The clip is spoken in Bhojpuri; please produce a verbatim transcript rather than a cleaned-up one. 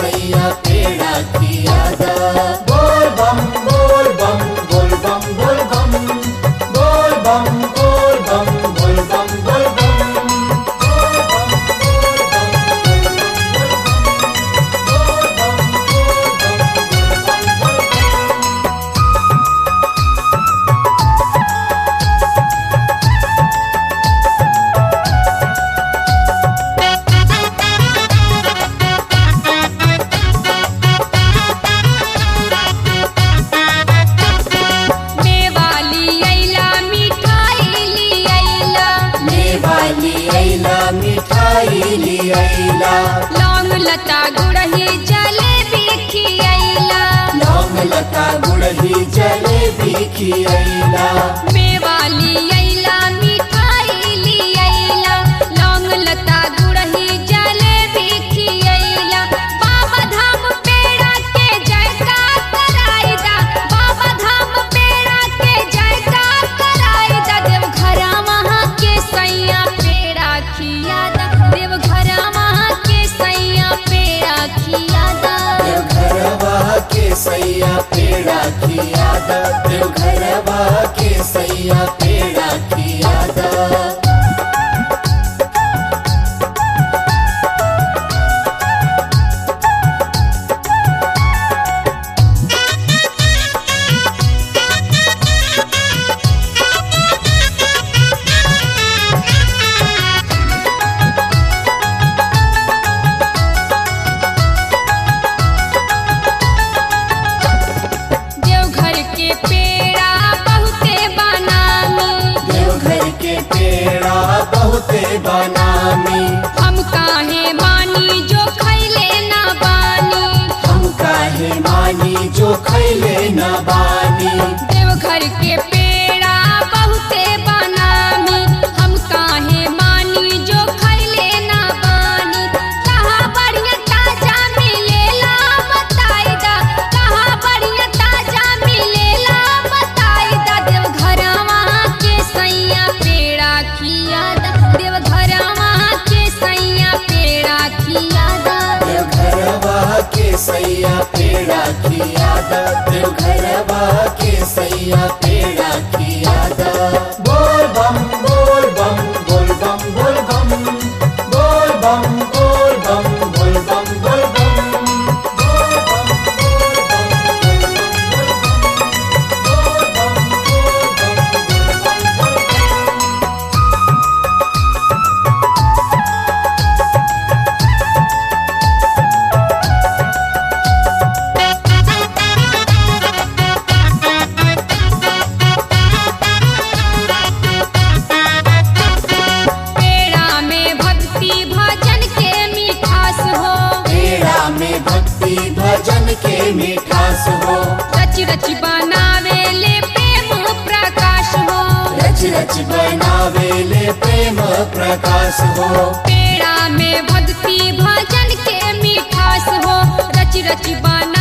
सैया पेड़ा खियादा। बोल बम बोल बम बोल बम बोल बम बोल बम बोल बम बोल बम बोल बम। लौंग लता गुड़ही जलेबी खियैला। लौंग लता गुड़ही जलेबी खियैला। मेवाली अइला मिठाई लियैला। लौंग लता गुड़ही जलेबी खियैला। बाबा धाम पेड़ा के जयकार कराइदा। बाबा धाम पेड़ा के जयकार कराइदा। देवघरा वहाँ के सैया पेड़ा खियादा। देवघरा वहाँ के सैया पेड़ा खियादा। देवघरवा के सैया पेड़ा खियादा। देवघरवा के सैया पेड़ा खियादा। देवघर के पेड़ा बहुते बनामी। देवघर के पेड़ा बहुते बनामी। हम काहे मानी जो खैले ना बानी। हम काहे मानी जो खैले न बानी। देवघर के पेड़ा बहुते बनामी। हम काहे मानी जो खैले ना बानी। कहाँ बढ़िया ताजा मिलेला बताइदा। कहाँ बढ़िया ताजा मिलेला बताइदा। देवघरा वहाँ के सैया पेड़ा खियादा। देवघरा वहाँ के सैया पेड़ा खियादा। देवघरवा के सैया पेड़ा खियादा। देवघरवा के सैया पेड़ा खियादा। बोल बम बोल बम बोल बम बोल बम बोल बम बोल बम बोल बम बोल बम। पेड़ा में भक्ति भजन के मिठास हो। पेड़ा में भक्ति भजन के मिठास हो। रच रच बनावे ले प्रेम प्रकाश हो। रच रच बनावेले प्रेम प्रकाश हो। पेड़ा में भक्ति भजन के मिठास हो। रच रच बना